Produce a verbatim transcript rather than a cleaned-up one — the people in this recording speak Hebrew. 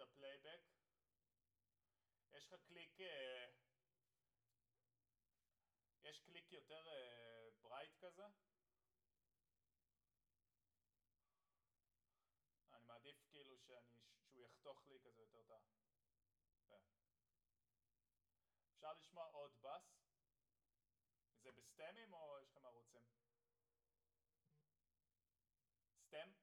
הפלייבק. יש לך קליק, אה, יש קליק יותר ברייט כזה. אני מעדיף כאילו שאני, שהוא יחתוך לי כזה יותר טעה. יפה. אפשר לשמוע עוד בס? זה בסטמים או יש לכם ערוצים? סטם?